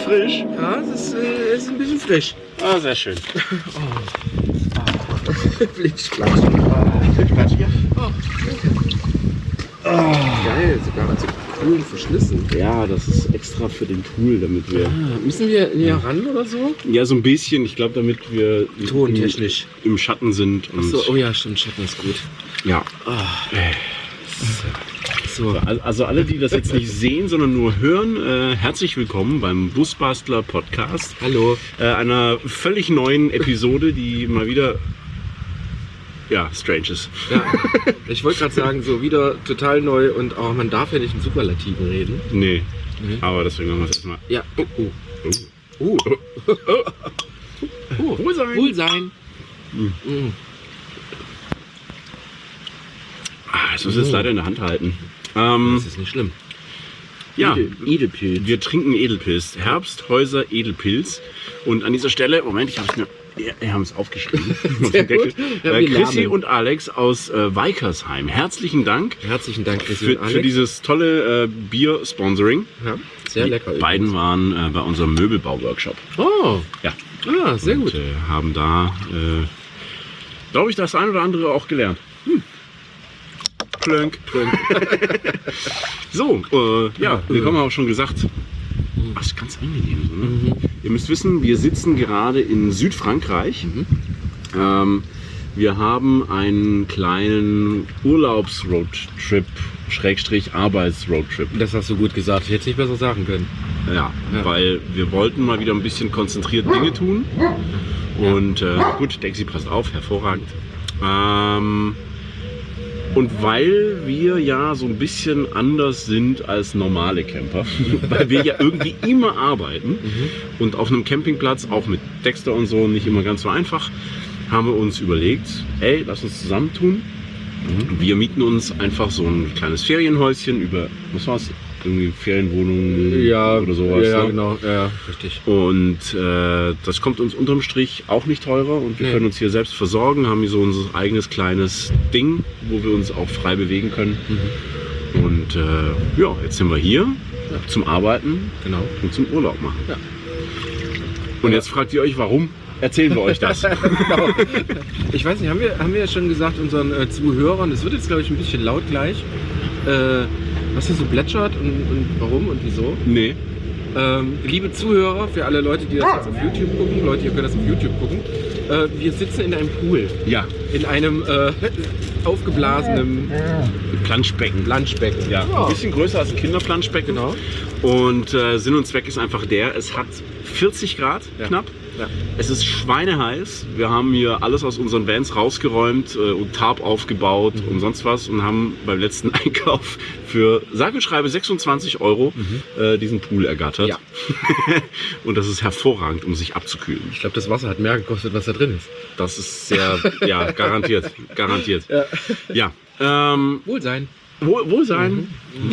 frisch. Ja, es ist ein bisschen frisch. Ah, sehr schön. Flitschklatsch. Flitschklatsch hier. Geil, sogar mit so coolen Verschlüssen. Ja, das ist extra für den Pool, damit wir... Müssen wir näher ran oder so? Ja, so ein bisschen. Ich glaube, damit wir Tontechnisch im Schatten sind. Und Achso, oh ja, stimmt, Schatten ist gut. Ja. So, also alle, die das jetzt nicht sehen, sondern nur hören, herzlich willkommen beim Busbastler Podcast. Hallo. Einer völlig neuen Episode, die mal wieder... Ja, strange ist. Ja, ich wollte gerade sagen, so wieder total neu und man darf ja nicht in Superlativen reden. Nee, aber deswegen machen wir es erstmal. Ja. Wohlsein. Wohlsein. Ich muss es leider in der Hand halten. Das ist nicht schlimm. Ja, Edelpilz. wir trinken Edelpilz. Herbsthäuser Edelpilz. Und an dieser Stelle, Moment, ich habe es mir... Wir haben es aufgeschrieben. Sehr gut. Ja, Chrissy lernen. und Alex aus Weikersheim. Herzlichen Dank. Herzlichen Dank, Chrissy und Alex. Für dieses tolle Bier-Sponsoring. Ja, sehr lecker. Die beiden waren bei unserem Möbelbau-Workshop. Oh, Ja. sehr gut. Und haben da, glaube ich, das ein oder andere auch gelernt. Klönk. So, willkommen, auch schon gesagt. Das ist ganz angenehm. So, ne? Ihr müsst wissen, wir sitzen gerade in Südfrankreich. Wir haben einen kleinen Urlaubsroadtrip, Arbeitsroadtrip. Das hast du gut gesagt. Ich hätte es nicht besser sagen können. Ja, weil wir wollten mal wieder ein bisschen konzentriert Dinge tun. Und gut, Dexy passt auf, hervorragend. Und weil wir ja so ein bisschen anders sind als normale Camper, weil wir ja irgendwie immer arbeiten und auf einem Campingplatz, auch mit Dexter und so, nicht immer ganz so einfach, haben wir uns überlegt, ey, lass uns zusammentun. Wir mieten uns einfach so ein kleines Ferienhäuschen über, was war's? Irgendwie Ferienwohnungen oder sowas. Ja, ne? genau, ja, richtig. Und das kommt uns unterm Strich auch nicht teurer und wir können uns hier selbst versorgen, haben hier so unser eigenes kleines Ding, wo wir uns auch frei bewegen können. Und jetzt sind wir hier zum Arbeiten und zum Urlaub machen. Ja. Und jetzt fragt ihr euch, warum erzählen wir euch das? Genau. Ich weiß nicht, haben wir ja schon gesagt unseren Zuhörern, das wird jetzt glaube ich ein bisschen laut gleich, was hier so plätschert und warum und wieso. Nee. Liebe Zuhörer, für alle Leute, die das jetzt auf YouTube gucken, Leute, ihr könnt das auf YouTube gucken, wir sitzen in einem Pool. Ja. In einem aufgeblasenen Planschbecken. Ja. Ein bisschen größer als ein Kinderplanschbecken. Genau. Und Sinn und Zweck ist einfach es hat 40 Grad knapp. Ja. Es ist schweineheiß. Wir haben hier alles aus unseren Vans rausgeräumt und Tarp aufgebaut und sonst was und haben beim letzten Einkauf für sage und schreibe 26 € diesen Pool ergattert. Ja. Und das ist hervorragend, um sich abzukühlen. Ich glaube, das Wasser hat mehr gekostet, was da drin ist. Das ist sehr, garantiert. Ja. Wohlsein. Wohlsein.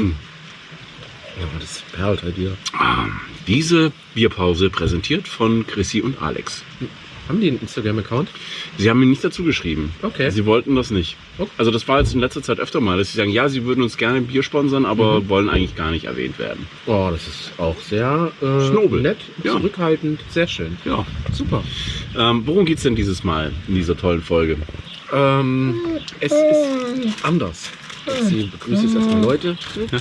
Ja, das perlt halt wieder. Diese Bierpause präsentiert von Chrissy und Alex. Haben die einen Instagram-Account? Sie haben mir nicht dazu geschrieben. Okay. Sie wollten das nicht. Okay. Also das war jetzt in letzter Zeit öfter mal, dass sie sagen, ja, sie würden uns gerne Bier sponsern, aber wollen eigentlich gar nicht erwähnt werden. Oh, das ist auch sehr Schnobel. nett, Ja. zurückhaltend, sehr schön. Ja. Super. Worum geht es denn dieses Mal in dieser tollen Folge? Es ist anders. Ich begrüße jetzt erstmal Leute.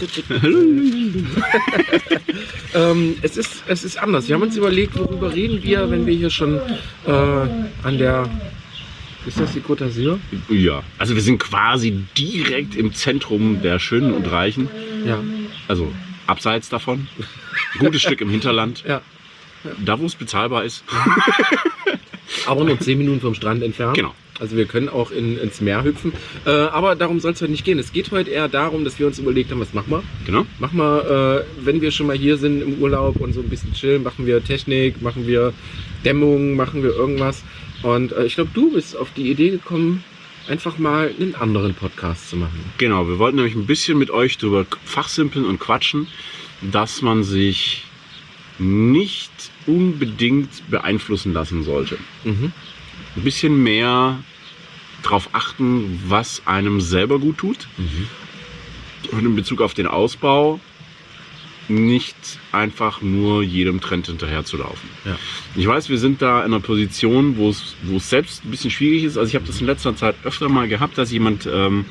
Es ist anders. Wir haben uns überlegt, worüber reden wir, wenn wir hier schon an der... Ist das die Côte d'Azur? Ja, also wir sind quasi direkt im Zentrum der Schönen und Reichen. Ja. Also abseits davon. Ein gutes Stück im Hinterland. Ja. Da, wo es bezahlbar ist. Aber nur 10 Minuten vom Strand entfernt. Genau. Also wir können auch ins Meer hüpfen. Aber darum soll es heute nicht gehen. Es geht heute eher darum, dass wir uns überlegt haben, was machen wir? Genau. Machen wir, wenn wir schon mal hier sind im Urlaub und so ein bisschen chillen, machen wir Technik, machen wir Dämmung, machen wir irgendwas. Und ich glaube, du bist auf die Idee gekommen, einfach mal einen anderen Podcast zu machen. Genau, wir wollten nämlich ein bisschen mit euch drüber fachsimpeln und quatschen, dass man sich nicht unbedingt beeinflussen lassen sollte. Ein bisschen mehr darauf achten, was einem selber gut tut. Und in Bezug auf den Ausbau nicht einfach nur jedem Trend hinterher zu laufen. Ja. Ich weiß, wir sind da in einer Position, wo es selbst ein bisschen schwierig ist. Also ich habe das in letzter Zeit öfter mal gehabt, dass jemand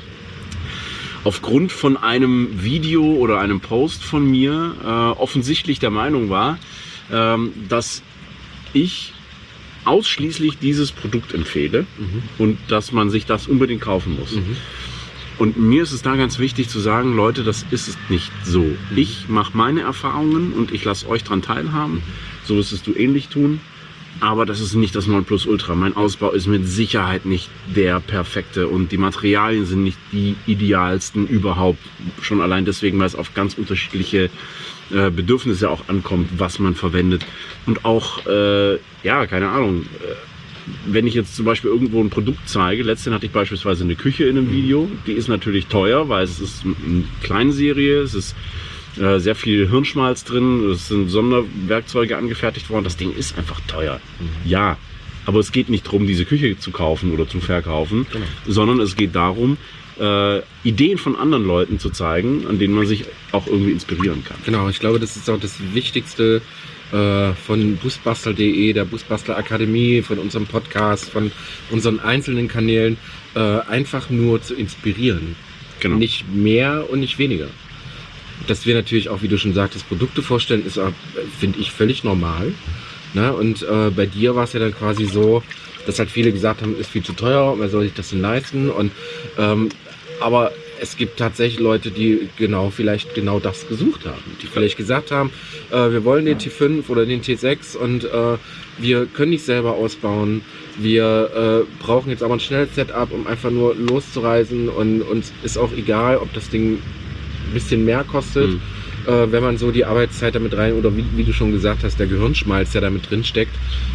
aufgrund von einem Video oder einem Post von mir offensichtlich der Meinung war, dass ich ausschließlich dieses Produkt empfehle und dass man sich das unbedingt kaufen muss. Und mir ist es da ganz wichtig zu sagen, Leute, das ist es nicht so. Ich mache meine Erfahrungen und ich lasse euch dran teilhaben. So wirst du ähnlich tun. Aber das ist nicht das Nonplusultra. Mein Ausbau ist mit Sicherheit nicht der perfekte und die Materialien sind nicht die idealsten überhaupt. Schon allein deswegen, weil es auf ganz unterschiedliche Bedürfnisse auch ankommt, was man verwendet. Und auch, ja, keine Ahnung, wenn ich jetzt zum Beispiel irgendwo ein Produkt zeige, letztens hatte ich beispielsweise eine Küche in einem Video, die ist natürlich teuer, weil es ist eine Kleinserie, es ist sehr viel Hirnschmalz drin, es sind Sonderwerkzeuge angefertigt worden, das Ding ist einfach teuer. Ja, aber es geht nicht darum, diese Küche zu kaufen oder zu verkaufen, sondern es geht darum, Ideen von anderen Leuten zu zeigen, an denen man sich auch irgendwie inspirieren kann. Genau, ich glaube, das ist auch das Wichtigste von Busbastel.de, der Busbastler Akademie, von unserem Podcast, von unseren einzelnen Kanälen, einfach nur zu inspirieren. Genau. Nicht mehr und nicht weniger. Dass wir natürlich auch, wie du schon sagtest, Produkte vorstellen, ist, finde ich, völlig normal. Ne? Und bei dir war es ja dann quasi so, dass halt viele gesagt haben, ist viel zu teuer, wer soll sich das denn leisten? Und aber es gibt tatsächlich Leute, die vielleicht genau das gesucht haben. Die vielleicht gesagt haben, wir wollen den T5 oder den T6 und wir können nicht selber ausbauen. Wir brauchen jetzt aber ein schnelles Setup, um einfach nur loszureisen und uns ist auch egal, ob das Ding ein bisschen mehr kostet, wenn man so die Arbeitszeit damit rein oder wie du schon gesagt hast, der Gehirnschmalz, der damit drin steckt,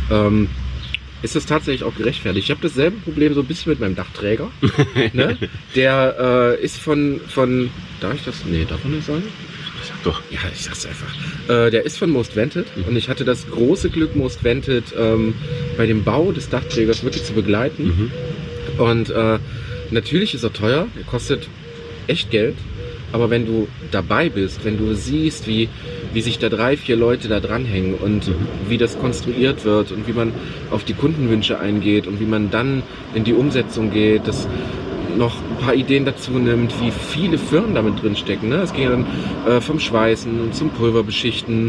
ist das tatsächlich auch gerechtfertigt. Ich habe dasselbe Problem so ein bisschen mit meinem Dachträger. Ne? Der ist von darf ich das? Nee, darf man nicht sagen? Doch. Ja, ich sag's einfach. Der ist von Most Wanted und ich hatte das große Glück, Most Wanted bei dem Bau des Dachträgers wirklich zu begleiten. Und natürlich ist er teuer, er kostet echt Geld. Aber wenn du dabei bist, wenn du siehst, wie sich da 3, 4 Leute da dranhängen und wie das konstruiert wird und wie man auf die Kundenwünsche eingeht und wie man dann in die Umsetzung geht, das noch ein paar Ideen dazu nimmt, wie viele Firmen damit drin stecken. Ne? Es geht dann vom Schweißen zum Pulverbeschichten,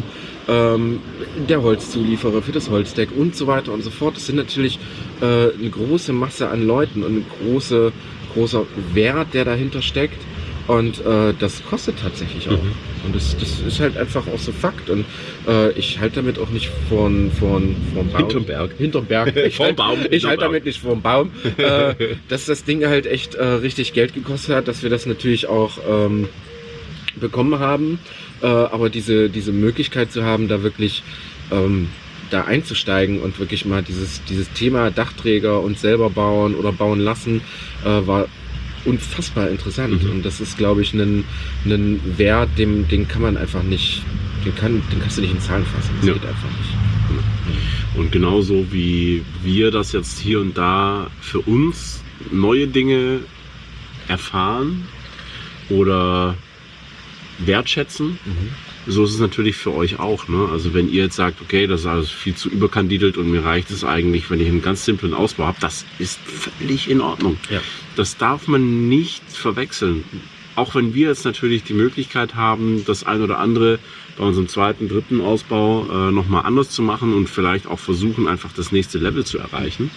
der Holzzulieferer für das Holzdeck und so weiter und so fort. Das sind natürlich eine große Masse an Leuten und ein großer Wert, der dahinter steckt. Und das kostet tatsächlich auch. Und das ist halt einfach auch so Fakt. Und ich halte damit auch nicht vorm Baum. Hinterm Berg. Ich halte damit nicht vorm Baum. Dass das Ding halt echt richtig Geld gekostet hat, dass wir das natürlich auch bekommen haben. Aber diese Möglichkeit zu haben, da wirklich da einzusteigen und wirklich mal dieses Thema Dachträger und selber bauen oder bauen lassen, war unfassbar interessant. Und das ist, glaube ich, ein Wert, den kann man einfach nicht, den kannst du nicht in Zahlen fassen. Das geht einfach nicht. Und genauso wie wir das jetzt hier und da für uns neue Dinge erfahren oder wertschätzen, so ist es natürlich für euch auch. Ne? Also wenn ihr jetzt sagt, okay, das ist alles viel zu überkandidelt und mir reicht es eigentlich, wenn ich einen ganz simplen Ausbau habe, das ist völlig in Ordnung. Ja. Das darf man nicht verwechseln. Auch wenn wir jetzt natürlich die Möglichkeit haben, das ein oder andere bei unserem 2., 3. Ausbau nochmal anders zu machen und vielleicht auch versuchen, einfach das nächste Level zu erreichen.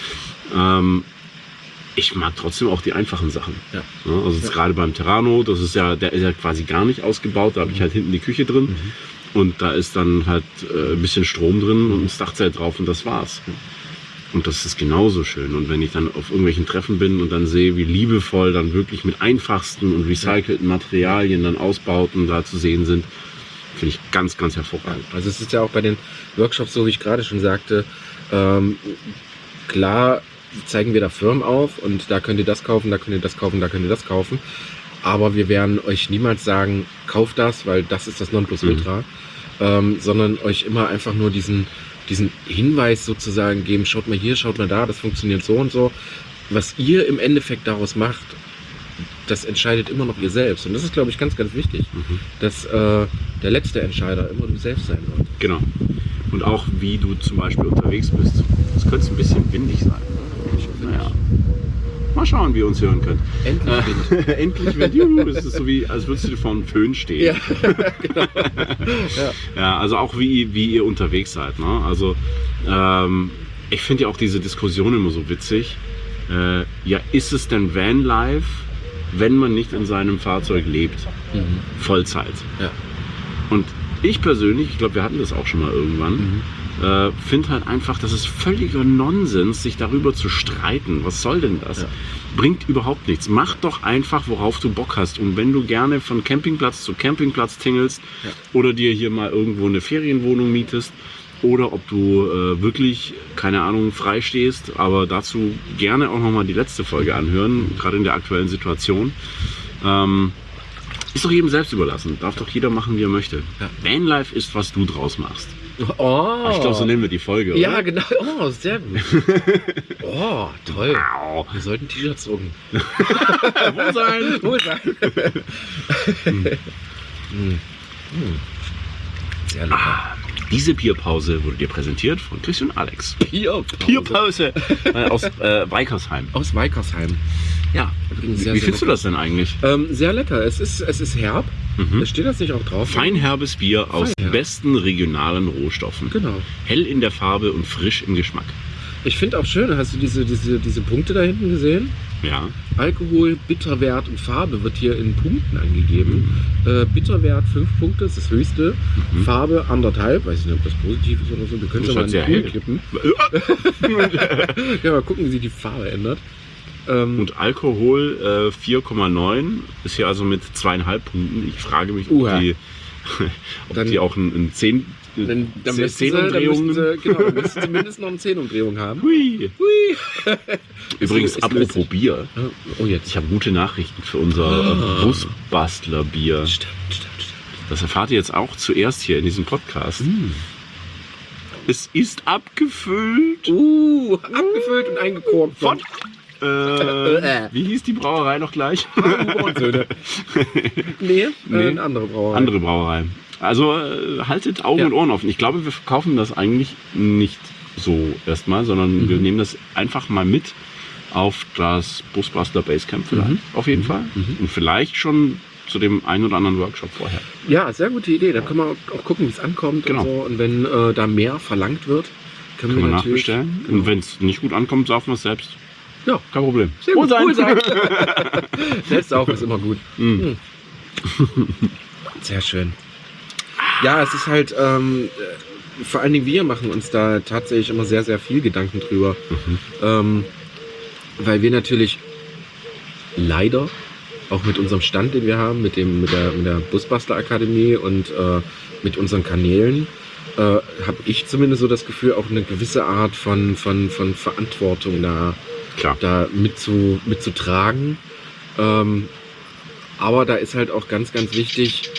Ich mag trotzdem auch die einfachen Sachen. Ja. Also jetzt gerade beim Terrano, der ist ja quasi gar nicht ausgebaut, da habe ich halt hinten die Küche drin und da ist dann halt ein bisschen Strom drin und ein Dachzelt drauf und das war's. Und das ist genauso schön. Und wenn ich dann auf irgendwelchen Treffen bin und dann sehe, wie liebevoll dann wirklich mit einfachsten und recycelten Materialien dann Ausbauten da zu sehen sind, finde ich ganz, ganz hervorragend. Also es ist ja auch bei den Workshops so, wie ich gerade schon sagte, klar zeigen wir da Firmen auf und da könnt ihr das kaufen, da könnt ihr das kaufen, da könnt ihr das kaufen. Aber wir werden euch niemals sagen, kauft das, weil das ist das Nonplusultra, sondern euch immer einfach nur diesen Hinweis sozusagen geben, schaut mal hier, schaut mal da, das funktioniert so und so. Was ihr im Endeffekt daraus macht, das entscheidet immer noch ihr selbst. Und das ist, glaube ich, ganz, ganz wichtig, dass der letzte Entscheider immer du selbst sein wird. Genau. Und auch wie du zum Beispiel unterwegs bist. Es könnte ein bisschen windig sein. Naja. Mal schauen, wie ihr uns hören könnt. Endlich Wind. Endlich Wind. Juhu, es ist so wie, als würdest du vor einem Föhn stehen. Ja, genau. Ja, also auch wie ihr unterwegs seid. Ne? Also ich finde ja auch diese Diskussion immer so witzig. Ja, ist es denn Vanlife, wenn man nicht in seinem Fahrzeug lebt? Vollzeit. Ja. Und ich persönlich, ich glaube, wir hatten das auch schon mal irgendwann, finde halt einfach, das ist völliger Nonsens, sich darüber zu streiten. Was soll denn das? Ja. Bringt überhaupt nichts. Mach doch einfach, worauf du Bock hast. Und wenn du gerne von Campingplatz zu Campingplatz tingelst oder dir hier mal irgendwo eine Ferienwohnung mietest oder ob du wirklich, keine Ahnung, frei stehst, aber dazu gerne auch nochmal die letzte Folge anhören, gerade in der aktuellen Situation. Ist doch jedem selbst überlassen. Darf doch jeder machen, wie er möchte. Ja. Vanlife ist, was du draus machst. Oh. Ich glaube, so nennen wir die Folge, oder? Ja, genau. Oh, sehr gut. Oh, toll. Au. Wir sollten T-Shirts drucken. Wohlsein. Wohlsein. Sehr lecker. Diese Bierpause wurde dir präsentiert von Christian und Alex. Bierpause. Aus Weikersheim. Aus Weikersheim. Ja. Übrigens Wie findest du das denn eigentlich? Sehr lecker. Es ist herb. Steht das nicht auch drauf? Feinherbes Bier aus Feinherb. besten regionalen Rohstoffen. Genau. Hell in der Farbe und frisch im Geschmack. Ich finde auch schön, hast du diese Punkte da hinten gesehen? Ja. Alkohol, Bitterwert und Farbe wird hier in Punkten angegeben. Bitterwert 5 Punkte, ist das höchste. Farbe 1,5, weiß ich nicht, ob das positiv ist oder so. Wir können Das schon mal hat sehr einen hell. kippen. Ja, mal gucken, wie sich die Farbe ändert. Und Alkohol 4,9 ist hier also mit 2,5 Punkten. Ich frage mich, ob die auch ein 10 Dann müssten sie mindestens noch eine 10-Umdrehung haben. Hui. Hui. Übrigens, Ist apropos lustig. Bier. Oh, jetzt. Ich habe gute Nachrichten für unser Busbastler-Bier. Stimmt. Das erfahrt ihr jetzt auch zuerst hier in diesem Podcast. Es ist abgefüllt. Abgefüllt und eingekorkt. Von wie hieß die Brauerei noch gleich? Nee, eine andere Brauerei. Andere Brauerei. Also haltet Augen und Ohren offen. Ich glaube, wir verkaufen das eigentlich nicht so erstmal, sondern wir nehmen das einfach mal mit auf das Busbastler Basecamp vielleicht. Auf jeden Fall. Und vielleicht schon zu dem einen oder anderen Workshop vorher. Ja, sehr gute Idee. Da können wir auch gucken, wie es ankommt. Genau. Und so. Und wenn da mehr verlangt wird, können wir natürlich nachbestellen. Genau. Und wenn es nicht gut ankommt, saufen wir es selbst. Ja, Kein Problem. sehr gut. Wohlsein. Wohlsein. Selbst auch ist immer gut. Sehr schön. Ja, es ist halt, vor allen Dingen wir machen uns da tatsächlich immer sehr, sehr viel Gedanken drüber. Weil wir natürlich leider auch mit unserem Stand, den wir haben, mit der Busbastler Akademie und mit unseren Kanälen, habe ich zumindest so das Gefühl, auch eine gewisse Art von Verantwortung da mitzutragen. Aber da ist halt auch ganz, ganz wichtig,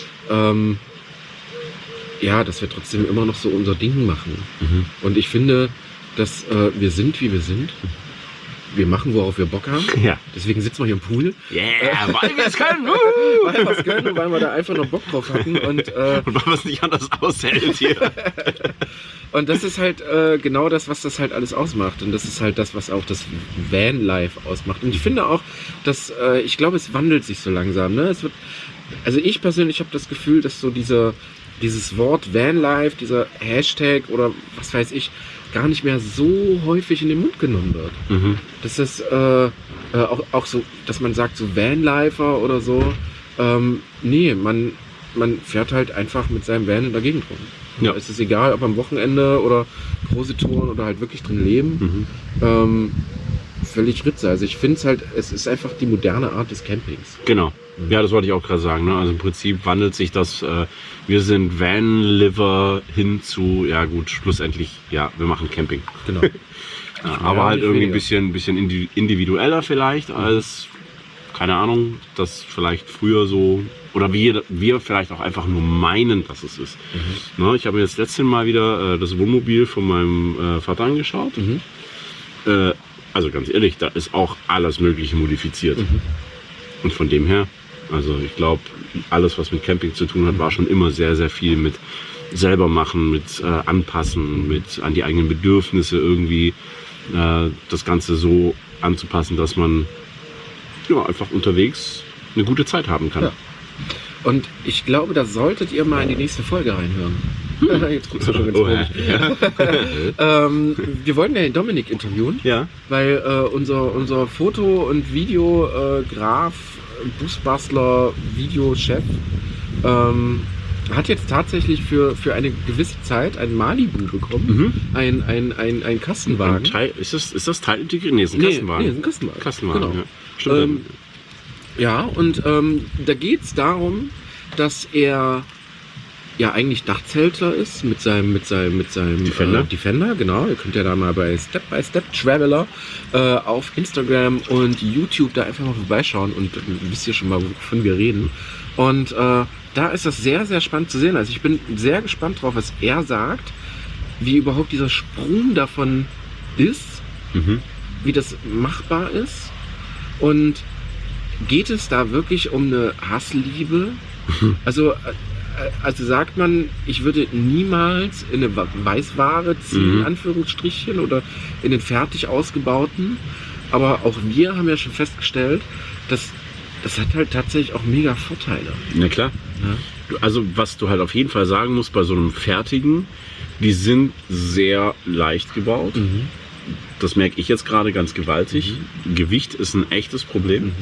dass wir trotzdem immer noch so unser Ding machen. Und ich finde, dass wir sind, wie wir sind. Wir machen, worauf wir Bock haben. Ja. Deswegen sitzen wir hier im Pool. Yeah, weil wir es können. Weil wir es können, weil wir da einfach noch Bock drauf hatten. Und weil man es nicht anders aushält hier. Und das ist halt genau das, was das halt alles ausmacht. Und das ist halt das, was auch das Vanlife ausmacht. Und ich finde auch, dass ich glaube, es wandelt sich so langsam. Ne? Also ich persönlich habe das Gefühl, dass so dieses Wort Vanlife, dieser Hashtag oder was weiß ich, gar nicht mehr so häufig in den Mund genommen wird. Das ist auch so, dass man sagt so Vanlifer oder so. Nee, man fährt halt einfach mit seinem Van in der Gegend rum. Ja. Es ist egal, ob am Wochenende oder große Touren oder halt wirklich drin leben. Völlig Ritze. Also ich finde es halt, es ist einfach die moderne Art des Campings. Genau. Ja, das wollte ich auch gerade sagen. Ne? Also im Prinzip wandelt sich das, wir sind Van-Liver hin zu, ja gut, schlussendlich, ja, wir machen Camping. Genau. Aber halt nicht irgendwie weniger. ein bisschen individueller vielleicht als, keine Ahnung, das vielleicht früher so, oder wir vielleicht auch einfach nur meinen, dass es ist. Ne? Ich habe mir jetzt letztes Mal wieder das Wohnmobil von meinem Vater angeschaut. Also ganz ehrlich, da ist auch alles Mögliche modifiziert. Und von dem her, also ich glaube, alles, was mit Camping zu tun hat, war schon immer sehr, sehr viel mit selber machen, mit anpassen, mit an die eigenen Bedürfnisse irgendwie das Ganze so anzupassen, dass man ja, einfach unterwegs eine gute Zeit haben kann. Ja. Und ich glaube, da solltet ihr mal in die nächste Folge reinhören. Jetzt guckst du schon ganz komisch. Wir wollten ja den Dominik interviewen, Ja. weil unser Foto- und Videograf, Busbastler, Videochef hat jetzt tatsächlich für eine gewisse Zeit ein Malibu bekommen, ein Kastenwagen. Ist das teilintegriert? Nee, ist ein Kastenwagen. Nee, ist ein Kastenwagen. Kastenwagen, Genau. ja. Stimmt. Ja, und da geht es darum, dass er ja eigentlich Dachzelter ist mit seinem Defender. Defender, genau. Ihr könnt ja da mal bei Step by Step Traveler auf Instagram und YouTube da einfach mal vorbeischauen und wisst ihr schon mal, wovon wir reden. Und da ist das sehr, sehr spannend zu sehen. Also ich bin sehr gespannt drauf, was er sagt, wie überhaupt dieser Sprung davon ist, wie das machbar ist. Und geht es da wirklich um eine Hassliebe? Also sagt man, ich würde niemals in eine Weißware ziehen, in Anführungsstrichen, oder in den fertig ausgebauten. Aber auch wir haben ja schon festgestellt, dass das hat halt tatsächlich auch mega Vorteile. Na klar. Ja. Also was du halt auf jeden Fall sagen musst bei so einem fertigen, die sind sehr leicht gebaut. Das merke ich jetzt gerade ganz gewaltig. Gewicht ist ein echtes Problem.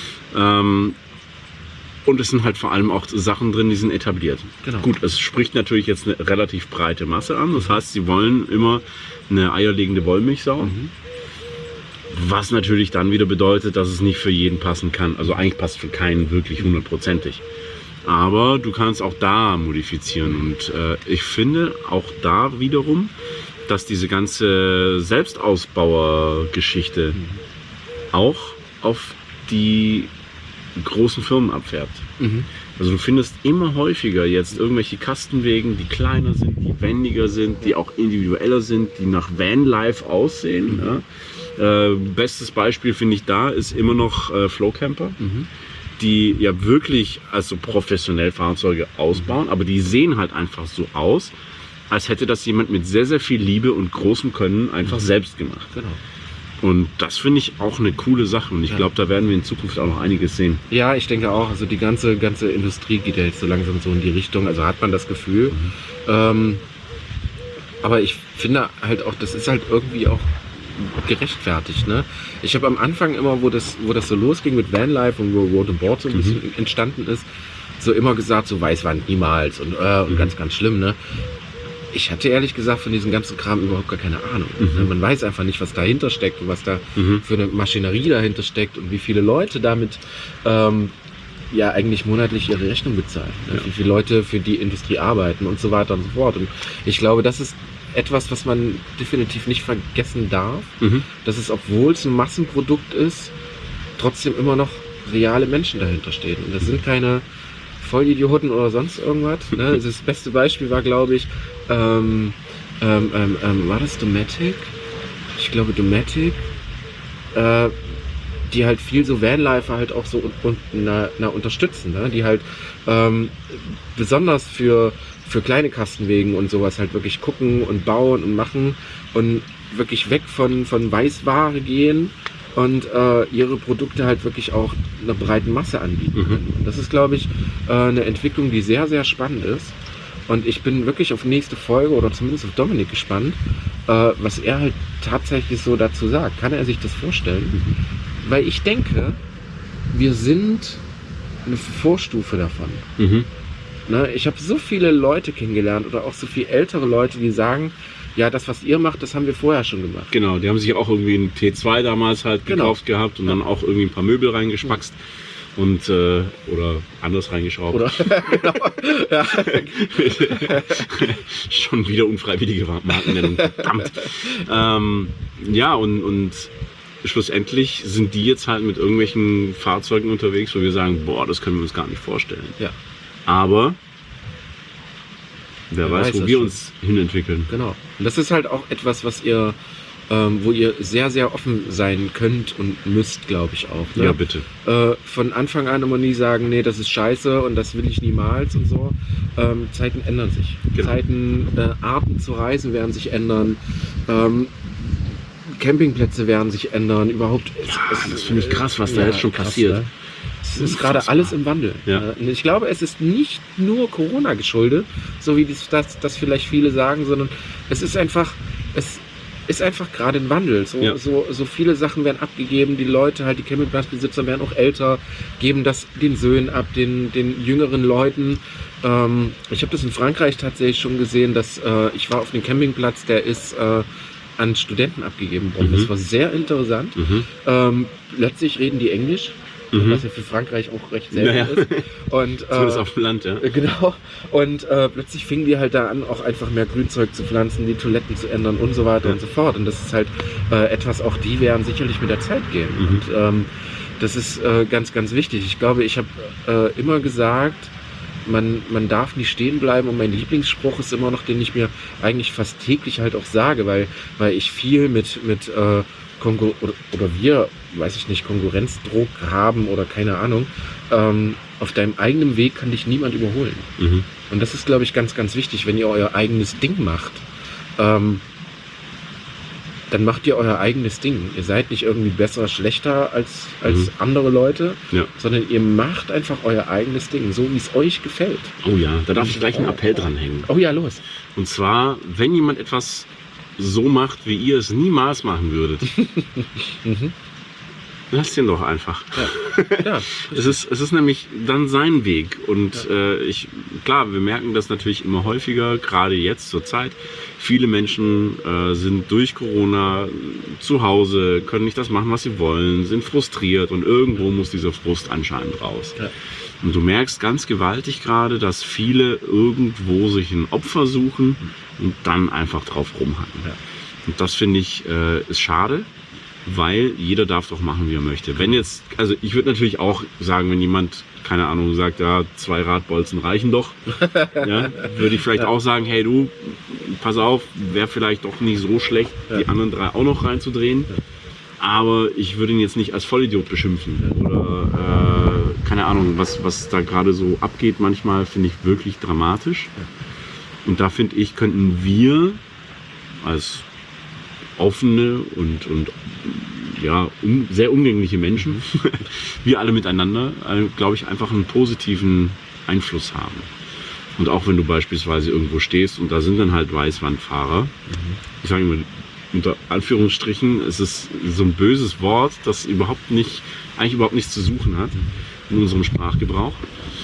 Und es sind halt vor allem auch Sachen drin, die sind etabliert. Genau. Gut, es spricht natürlich jetzt eine relativ breite Masse an. Das heißt, sie wollen immer eine eierlegende Wollmilchsau. Was natürlich dann wieder bedeutet, dass es nicht für jeden passen kann. Also eigentlich passt für keinen wirklich 100%ig. Aber du kannst auch da modifizieren. Und ich finde auch da wiederum, dass diese ganze Selbstausbauer-Geschichte auch auf die großen Firmen abfärbt. Also du findest immer häufiger jetzt irgendwelche Kastenwegen, die kleiner sind, die wendiger sind, die auch individueller sind, die nach Vanlife aussehen. Ja. Bestes Beispiel finde ich da ist immer noch Flowcamper, die ja wirklich also professionell Fahrzeuge ausbauen, aber die sehen halt einfach so aus, als hätte das jemand mit sehr, sehr viel Liebe und großem Können einfach selbst gemacht. Genau. Und das finde ich auch eine coole Sache und ich glaube, da werden wir in Zukunft auch noch einiges sehen. Ja, ich denke auch, also die ganze Industrie geht ja jetzt so langsam so in die Richtung, also hat man das Gefühl. Aber ich finde halt auch, das ist halt irgendwie auch gerechtfertigt. Ne? Ich habe am Anfang immer, wo das so losging mit Vanlife und wo Road and Board so ein bisschen entstanden ist, so immer gesagt, so Weißwand niemals und ganz, ganz schlimm. Ne? Ich hatte ehrlich gesagt von diesem ganzen Kram überhaupt gar keine Ahnung. Man weiß einfach nicht, was dahinter steckt und was da für eine Maschinerie dahinter steckt und wie viele Leute damit ja eigentlich monatlich ihre Rechnung bezahlen. Ne? Wie viele Leute für die Industrie arbeiten und so weiter und so fort. Und ich glaube, das ist etwas, was man definitiv nicht vergessen darf, dass es, obwohl es ein Massenprodukt ist, trotzdem immer noch reale Menschen dahinter stehen. Und das sind keine Vollidioten oder sonst irgendwas. Ne? Das beste Beispiel war, glaube ich, war das Dometic? Ich glaube Dometic, die halt viel so Vanlifer halt auch so unterstützen, ne? Die halt besonders für kleine Kastenwegen und sowas halt wirklich gucken und bauen und machen und wirklich weg von Weißware gehen und ihre Produkte halt wirklich auch einer breiten Masse anbieten können. Und das ist, glaube ich, eine Entwicklung, die sehr, sehr spannend ist. Und ich bin wirklich auf nächste Folge oder zumindest auf Dominik gespannt, was er halt tatsächlich so dazu sagt. Kann er sich das vorstellen? Weil ich denke, wir sind eine Vorstufe davon. Ne, ich habe so viele Leute kennengelernt oder auch so viele ältere Leute, die sagen, ja, das, was ihr macht, das haben wir vorher schon gemacht. Genau, die haben sich auch irgendwie einen T2 damals halt gekauft gehabt und dann auch irgendwie ein paar Möbel reingespackst. Und oder anders reingeschraubt. Oder genau. Ja. Schon wieder unfreiwillige Markennennung. Verdammt. Ja, und schlussendlich sind die jetzt halt mit irgendwelchen Fahrzeugen unterwegs, wo wir sagen, boah, das können wir uns gar nicht vorstellen. Ja. Aber wer weiß, wo wir uns hinentwickeln. Genau. Und das ist halt auch etwas, was ihr wo ihr sehr, sehr offen sein könnt und müsst, glaube ich auch. Ne? Ja, bitte. Von Anfang an immer nie sagen, nee, das ist scheiße und das will ich niemals und so. Zeiten ändern sich. Genau. Zeiten, Arten zu reisen werden sich ändern. Campingplätze werden sich ändern. Überhaupt. Das finde ich krass, was da jetzt schon krass, passiert. Ne? Es ist gerade alles im Wandel. Ja. Ich glaube, es ist nicht nur Corona geschuldet, so wie das vielleicht viele sagen, sondern es ist einfach gerade ein Wandel. So viele Sachen werden abgegeben, die Leute, halt die Campingplatzbesitzer werden auch älter, geben das den Söhnen ab, den jüngeren Leuten. Ich habe das in Frankreich tatsächlich schon gesehen, dass ich war auf einem Campingplatz, der ist an Studenten abgegeben worden. Das war sehr interessant. Letztlich reden die Englisch. Was ja für Frankreich auch recht selten ist. Und, zumindest auf dem Land, ja. Genau. Und plötzlich fingen die halt da an, auch einfach mehr Grünzeug zu pflanzen, die Toiletten zu ändern und so weiter und so fort. Und das ist halt etwas, auch die werden sicherlich mit der Zeit gehen. Und das ist ganz, ganz wichtig. Ich glaube, ich habe immer gesagt, man darf nicht stehen bleiben, und mein Lieblingsspruch ist immer noch, den ich mir eigentlich fast täglich halt auch sage, weil ich viel mit oder wir, weiß ich nicht, Konkurrenzdruck haben oder keine Ahnung. Auf deinem eigenen Weg kann dich niemand überholen. Und das ist, glaube ich, ganz, ganz wichtig. Wenn ihr euer eigenes Ding macht, dann macht ihr euer eigenes Ding. Ihr seid nicht irgendwie besser, schlechter als andere Leute, sondern ihr macht einfach euer eigenes Ding, so wie es euch gefällt. Oh ja, da darf ich gleich einen Appell dranhängen. Oh ja, los. Und zwar, wenn jemand etwas so macht, wie ihr es niemals machen würdet, lasst ihn doch einfach. Ja. Es ist nämlich dann sein Weg. Und klar, wir merken das natürlich immer häufiger, gerade jetzt zur Zeit. Viele Menschen sind durch Corona zu Hause, können nicht das machen, was sie wollen, sind frustriert, und irgendwo muss dieser Frust anscheinend raus. Ja. Und du merkst ganz gewaltig gerade, dass viele irgendwo sich ein Opfer suchen und dann einfach drauf rumhacken. Ja. Und das finde ich ist schade, weil jeder darf doch machen, wie er möchte. Wenn jetzt, also ich würde natürlich auch sagen, wenn jemand, keine Ahnung, sagt, ja, 2 Radbolzen reichen doch, ja, würde ich vielleicht auch sagen, hey du, pass auf, wäre vielleicht doch nicht so schlecht, die anderen 3 auch noch reinzudrehen. Aber ich würde ihn jetzt nicht als Vollidiot beschimpfen oder keine Ahnung, was da gerade so abgeht. Manchmal finde ich wirklich dramatisch. Und da finde ich, könnten wir als offene und ja, sehr umgängliche Menschen, wir alle miteinander, glaube ich, einfach einen positiven Einfluss haben. Und auch wenn du beispielsweise irgendwo stehst und da sind dann halt Weißwandfahrer, ich sage immer, unter Anführungsstrichen, es ist so ein böses Wort, das eigentlich überhaupt nichts zu suchen hat in unserem Sprachgebrauch.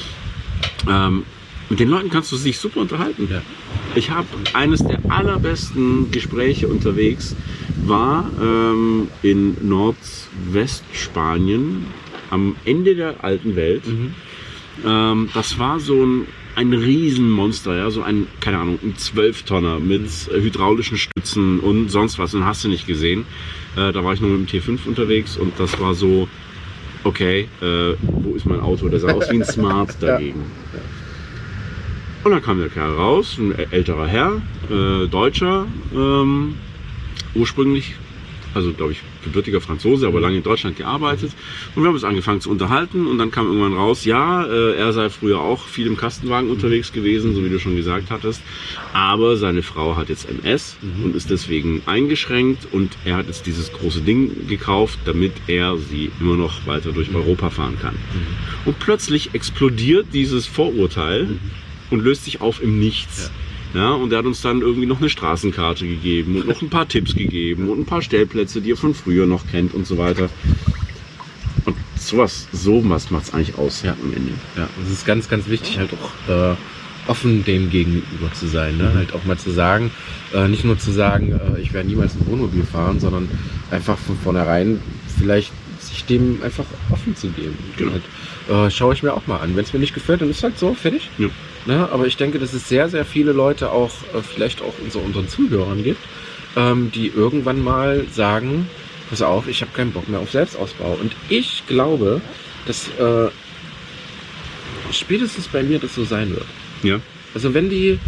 Mit den Leuten kannst du dich super unterhalten. Ja. Ich habe eines der allerbesten Gespräche unterwegs, war in Nordwestspanien am Ende der alten Welt. Das war so ein Riesenmonster, ja, so ein, keine Ahnung, ein 12-Tonner mit hydraulischen Stützen und sonst was, und hast du nicht gesehen. Da war ich noch mit dem T5 unterwegs und das war so, okay, wo ist mein Auto? Der sah aus wie ein Smart dagegen. Ja. Und dann kam der Kerl raus, ein älterer Herr, Deutscher, ursprünglich, also glaube ich gebürtiger Franzose, aber lange in Deutschland gearbeitet. Und wir haben uns angefangen zu unterhalten und dann kam irgendwann raus, ja, er sei früher auch viel im Kastenwagen unterwegs gewesen, so wie du schon gesagt hattest. Aber seine Frau hat jetzt MS und ist deswegen eingeschränkt und er hat jetzt dieses große Ding gekauft, damit er sie immer noch weiter durch Europa fahren kann. Und plötzlich explodiert dieses Vorurteil und löst sich auf im Nichts. Ja, und er hat uns dann irgendwie noch eine Straßenkarte gegeben und noch ein paar Tipps gegeben und ein paar Stellplätze, die er von früher noch kennt und so weiter. Und sowas macht es eigentlich aus am Ende. Ja, es ist ganz, ganz wichtig, halt auch offen dem gegenüber zu sein. Ne? Halt auch mal zu sagen, nicht nur zu sagen, ich werde niemals ein Wohnmobil fahren, sondern einfach von vornherein vielleicht sich dem einfach offen zu geben. Genau. Halt, schaue ich mir auch mal an. Wenn es mir nicht gefällt, dann ist halt so, fertig. Ja. Ne? Aber ich denke, dass es sehr, sehr viele Leute auch, vielleicht auch unter unseren Zuhörern gibt, die irgendwann mal sagen, pass auf, ich habe keinen Bock mehr auf Selbstausbau. Und ich glaube, dass spätestens bei mir das so sein wird. Ja. Also wenn die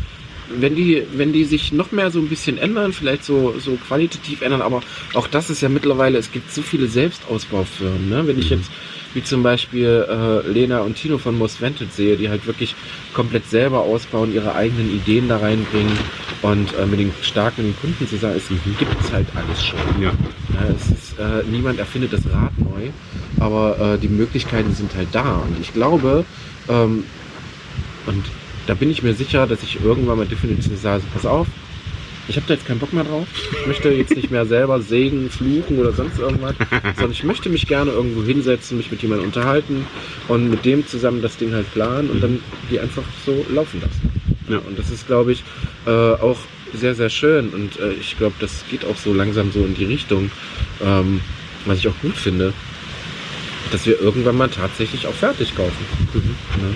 wenn die sich noch mehr so ein bisschen ändern, vielleicht so qualitativ ändern, aber auch das ist ja mittlerweile, es gibt so viele Selbstausbaufirmen, ne? Wenn ich jetzt wie zum Beispiel Lena und Tino von Most Wanted sehe, die halt wirklich komplett selber ausbauen, ihre eigenen Ideen da reinbringen und mit den Kunden zusammen, es gibt halt alles schon. Ja. Ja, es ist, niemand erfindet das Rad neu, aber die Möglichkeiten sind halt da und ich glaube, und da bin ich mir sicher, dass ich irgendwann mal definitiv sage, pass auf, ich habe da jetzt keinen Bock mehr drauf. Ich möchte jetzt nicht mehr selber sägen, fluchen oder sonst irgendwas, sondern ich möchte mich gerne irgendwo hinsetzen, mich mit jemandem unterhalten und mit dem zusammen das Ding halt planen und dann die einfach so laufen lassen. Ja, und das ist, glaube ich, auch sehr, sehr schön und ich glaube, das geht auch so langsam so in die Richtung, was ich auch gut finde, dass wir irgendwann mal tatsächlich auch fertig kaufen. Ja.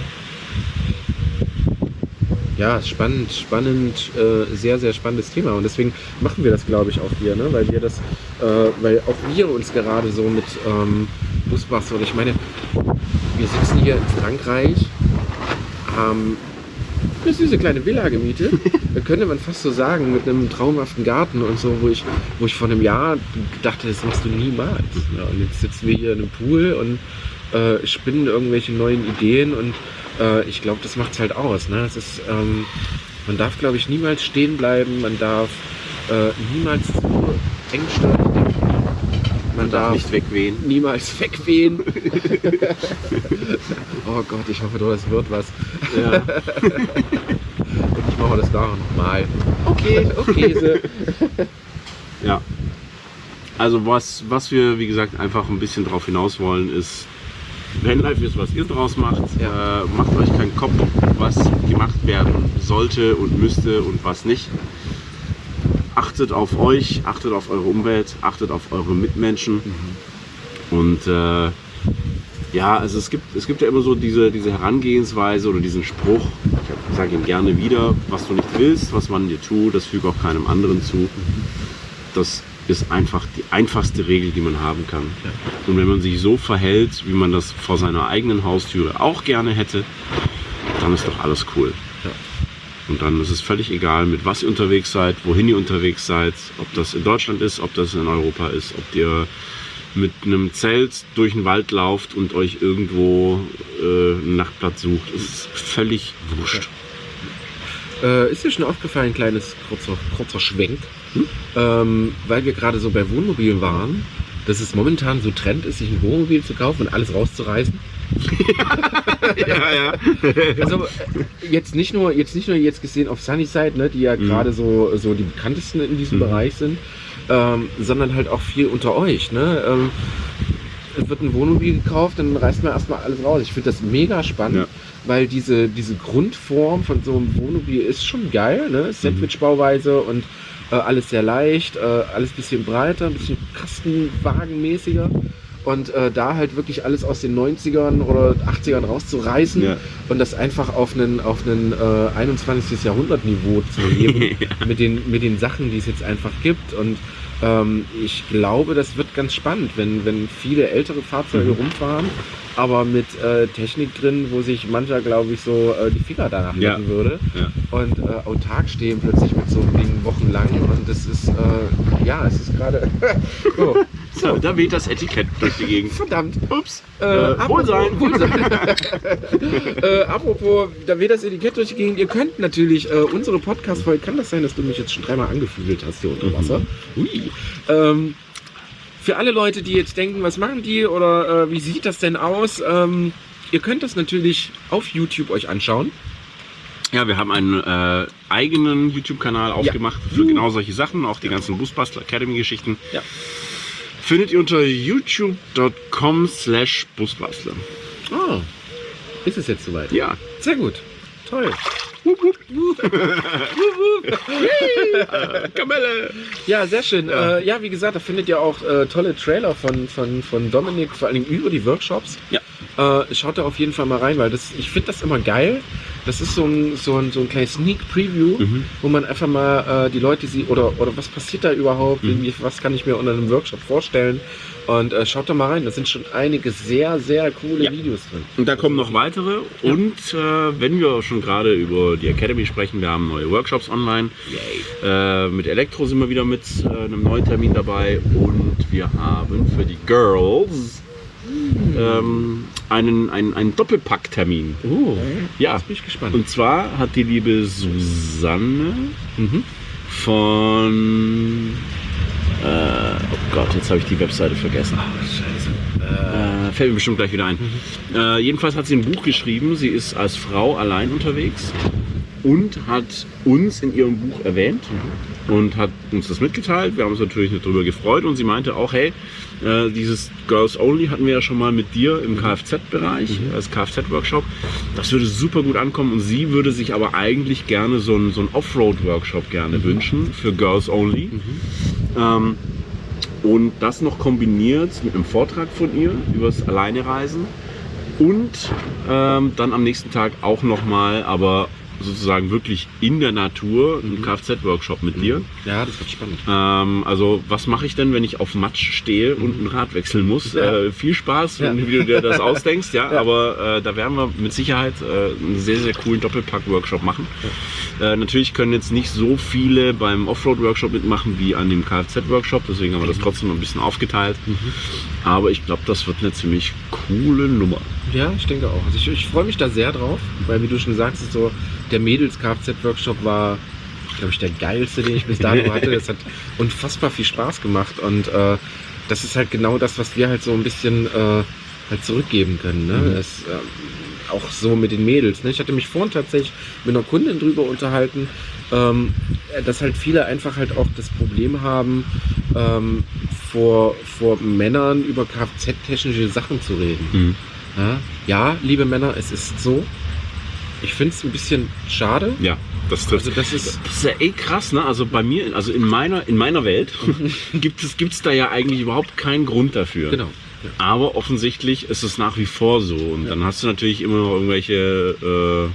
Ja, spannend, sehr, sehr spannendes Thema und deswegen machen wir das, glaube ich, auch hier, ne? Weil weil auch wir uns gerade so mit Busbastler, ich meine, wir sitzen hier in Frankreich, haben eine süße kleine Villa gemietet, könnte man fast so sagen, mit einem traumhaften Garten und so, wo ich vor einem Jahr dachte, das machst du niemals. Ja, und jetzt sitzen wir hier in einem Pool und spinnen irgendwelche neuen Ideen und ich glaube, das macht es halt aus. Ne? Es ist, man darf, glaube ich, niemals stehen bleiben, man darf niemals zu engstirnig denken. Man darf nicht wegwehen. Niemals wegwehen. Oh Gott, ich hoffe, das wird was. Ja. Und ich mache das nachher nochmal. Okay. Ja. Also was wir, wie gesagt, einfach ein bisschen drauf hinaus wollen, ist, Vanlife ist, was ihr draus macht. Ja. Macht euch keinen Kopf, was gemacht werden sollte und müsste und was nicht. Achtet auf euch, achtet auf eure Umwelt, achtet auf eure Mitmenschen. Und ja, also es gibt ja immer so diese Herangehensweise oder diesen Spruch, ich sage ihn gerne wieder, was du nicht willst, was man dir tut, das füge auch keinem anderen zu. Das ist einfach die einfachste Regel, die man haben kann. Ja. Und wenn man sich so verhält, wie man das vor seiner eigenen Haustüre auch gerne hätte, dann ist doch alles cool. Ja. Und dann ist es völlig egal, mit was ihr unterwegs seid, wohin ihr unterwegs seid, ob das in Deutschland ist, ob das in Europa ist, ob ihr mit einem Zelt durch den Wald lauft und euch irgendwo einen Nachtplatz sucht. Es ist völlig wurscht. Ist dir schon aufgefallen, ein kleines kurzer Schwenk, weil wir gerade so bei Wohnmobilen waren, dass es momentan so Trend ist, sich ein Wohnmobil zu kaufen und alles rauszureißen? Ja. Also jetzt nicht nur jetzt gesehen auf Sunnyside, ne, die ja gerade so die bekanntesten in diesem Bereich sind, sondern halt auch viel unter euch. Ne? Es wird ein Wohnmobil gekauft, dann reißt man erstmal alles raus. Ich finde das mega spannend, weil diese Grundform von so einem Wohnmobil ist schon geil. Ne? Sandwich-Bauweise und alles sehr leicht, alles ein bisschen breiter, ein bisschen Kastenwagenmäßiger. Und da halt wirklich alles aus den 90ern oder 80ern rauszureißen und das einfach auf einen 21. Jahrhundert-Niveau zu heben mit den Sachen, die es jetzt einfach gibt. Und ich glaube, das wird ganz spannend, wenn viele ältere Fahrzeuge rumfahren, aber mit Technik drin, wo sich mancher, glaube ich, so die Finger danach lecken würde. Ja. Und autark stehen plötzlich mit so einem Ding wochenlang. Und das ist, es ist gerade... So, da weht das Etikett durch die Gegend. Verdammt. Ups. Wohlsein. Apropos, da weht das Etikett durch die Gegend. Ihr könnt natürlich unsere Podcast-Folge, kann das sein, dass du mich jetzt schon dreimal angefühlt hast hier unter Wasser? Ui. Für alle Leute, die jetzt denken, was machen die oder wie sieht das denn aus? Ihr könnt das natürlich auf YouTube euch anschauen. Ja, wir haben einen eigenen YouTube-Kanal aufgemacht für genau solche Sachen, auch die ganzen Busbastler Academy-Geschichten. Ja. Findet ihr unter youtube.com/Busbastler. Oh, ist es jetzt soweit? Ja. Sehr gut. Toll. Kamelle! Ja, sehr schön. Ja. Wie gesagt, da findet ihr auch tolle Trailer von Dominik, vor allem über die Workshops. Ja. Schaut da auf jeden Fall mal rein, weil ich finde das immer geil, Das ist so ein kleines Sneak Preview, wo man einfach mal die Leute sieht, oder was passiert da überhaupt, irgendwie, was kann ich mir unter einem Workshop vorstellen. Und schaut da mal rein, da sind schon einige sehr, sehr coole Videos drin. Und da kommen noch weitere. Ja. Und wenn wir schon gerade über die Academy sprechen, wir haben neue Workshops online. Mit Elektro sind wir wieder mit einem neuen Termin dabei. Und wir haben für die Girls einen Doppelpack-Termin. Ja, jetzt bin ich gespannt. Und zwar hat die liebe Susanne von... oh Gott, jetzt habe ich die Webseite vergessen. Scheiße. Fällt mir bestimmt gleich wieder ein. Jedenfalls hat sie ein Buch geschrieben. Sie ist als Frau allein unterwegs und hat uns in ihrem Buch erwähnt und hat uns das mitgeteilt. Wir haben uns natürlich darüber gefreut und sie meinte auch, hey, dieses Girls Only hatten wir ja schon mal mit dir im Kfz-Bereich, als Kfz-Workshop. Das würde super gut ankommen und sie würde sich aber eigentlich gerne so einen Offroad-Workshop gerne wünschen für Girls Only. Und das noch kombiniert mit einem Vortrag von ihr über das Alleinereisen und dann am nächsten Tag auch nochmal, aber sozusagen wirklich in der Natur, einen Kfz-Workshop mit dir. Ja, das wird spannend. Also was mache ich denn, wenn ich auf Matsch stehe und ein Rad wechseln muss? Viel Spaß, wie du dir das ausdenkst, aber da werden wir mit Sicherheit einen sehr, sehr coolen Doppelpack-Workshop machen. Natürlich können jetzt nicht so viele beim Offroad-Workshop mitmachen wie an dem Kfz-Workshop, deswegen haben wir das trotzdem noch ein bisschen aufgeteilt. Aber ich glaube, das wird eine ziemlich coole Nummer. Ja, ich denke auch. Also ich freue mich da sehr drauf, weil wie du schon sagst, ist so, der Mädels-Kfz-Workshop war, glaube ich, der geilste, den ich bis dato hatte. Das hat unfassbar viel Spaß gemacht und das ist halt genau das, was wir halt so ein bisschen halt zurückgeben können. Ne? Das, auch so mit den Mädels. Ne? Ich hatte mich vorhin tatsächlich mit einer Kundin drüber unterhalten, dass halt viele einfach halt auch das Problem haben, vor Männern über Kfz-technische Sachen zu reden. Ja, liebe Männer, es ist so. Ich finde es ein bisschen schade. Ja, das trifft. Also das ist ja krass, ne? Also bei mir, also in meiner Welt gibt's da ja eigentlich überhaupt keinen Grund dafür. Genau. Ja. Aber offensichtlich ist es nach wie vor so. Und dann hast du natürlich immer noch irgendwelche,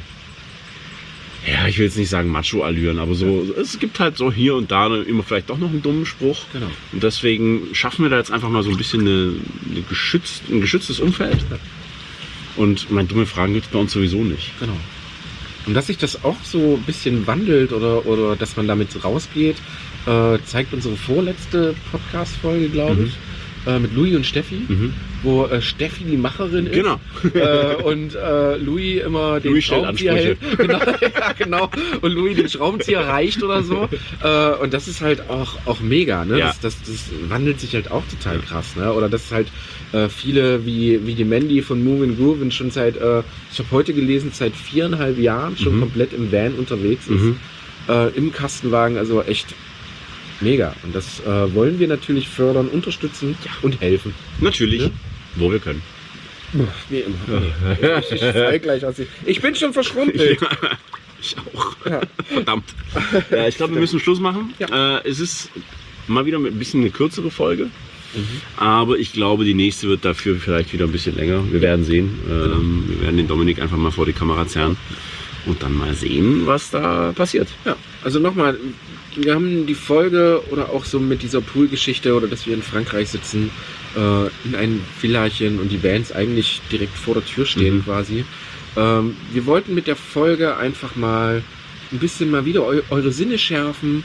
ich will jetzt nicht sagen Macho-Allüren, aber so, es gibt halt so hier und da immer vielleicht doch noch einen dummen Spruch. Genau. Und deswegen schaffen wir da jetzt einfach mal so ein bisschen ein geschütztes Umfeld. Und dumme Fragen gibt es bei uns sowieso nicht. Genau. Und dass sich das auch so ein bisschen wandelt oder dass man damit rausgeht, zeigt unsere vorletzte Podcast-Folge, glaube ich, mit Louis und Steffi, wo Steffi die Macherin ist. Genau. Und Louis immer den Schraubenzieher hält. Genau. Und Louis den Schraubenzieher reicht oder so. Und das ist halt auch mega. Ne? Ja. Das wandelt sich halt auch total krass. Ne? Oder das ist halt viele wie die Mandy von Moving Groove schon seit, ich habe heute gelesen, seit 4,5 Jahren schon komplett im Van unterwegs ist. Im Kastenwagen, also echt mega. Und das wollen wir natürlich fördern, unterstützen und helfen. Natürlich, ja? Wo wir können. Wie immer. Ich fall gleich aus. Ich bin schon verschrumpelt. Ja, ich auch. Ja. Verdammt. Ich glaube, wir müssen Schluss machen. Ja. Es ist mal wieder ein bisschen eine kürzere Folge. Aber ich glaube, die nächste wird dafür vielleicht wieder ein bisschen länger. Wir werden sehen. Wir werden den Dominik einfach mal vor die Kamera zerren und dann mal sehen, was da passiert. Ja, also nochmal, wir haben die Folge oder auch so mit dieser Pool-Geschichte oder dass wir in Frankreich sitzen, in einem Villachen und die Bands eigentlich direkt vor der Tür stehen quasi. Wir wollten mit der Folge einfach mal ein bisschen mal wieder eure Sinne schärfen,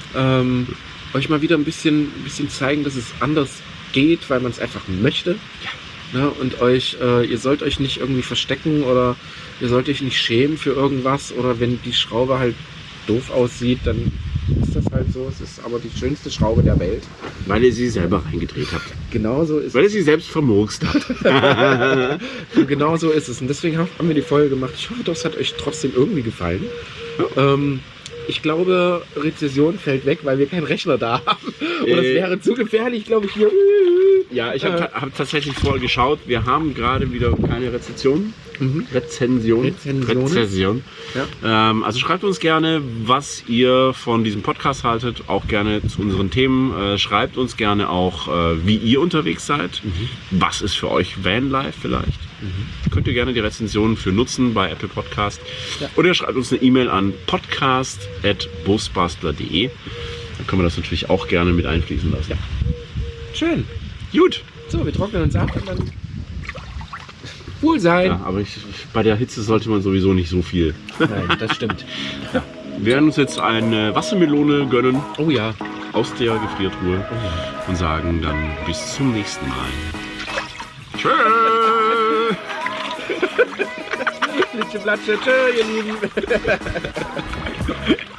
euch mal wieder ein bisschen zeigen, dass es anders geht, weil man es einfach möchte. Ja. Ne? Und ihr sollt euch nicht irgendwie verstecken oder ihr sollt euch nicht schämen für irgendwas oder wenn die Schraube halt doof aussieht, dann ist das halt so. Es ist aber die schönste Schraube der Welt. Weil ihr sie selber reingedreht habt. Genau so ist es. Weil ihr sie selbst vermurkst habt. Genau so ist es. Und deswegen haben wir die Folge gemacht. Ich hoffe, das hat euch trotzdem irgendwie gefallen. Ja. Ich glaube, Rezession fällt weg, weil wir keinen Rechner da haben. Und das wäre zu gefährlich, glaube ich, hier Ja, ich hab tatsächlich vorher geschaut. Wir haben gerade wieder keine Rezension. Rezension. Ja. Also schreibt uns gerne, was ihr von diesem Podcast haltet. Auch gerne zu unseren Themen. Schreibt uns gerne auch, wie ihr unterwegs seid. Was ist für euch Vanlife vielleicht? Könnt ihr gerne die Rezensionen für nutzen bei Apple Podcast. Ja. Oder ihr schreibt uns eine E-Mail an podcast@busbastler.de. Dann können wir das natürlich auch gerne mit einfließen lassen. Ja. Schön. Gut. So, wir trocknen uns ab und dann Wohlsein. Ja, aber bei der Hitze sollte man sowieso nicht so viel. Nein, das stimmt. Ja. Wir werden uns jetzt eine Wassermelone gönnen Oh ja. aus der Gefriertruhe und sagen dann bis zum nächsten Mal. Tschö! Flitsche, Platsche, tschö, ihr Lieben.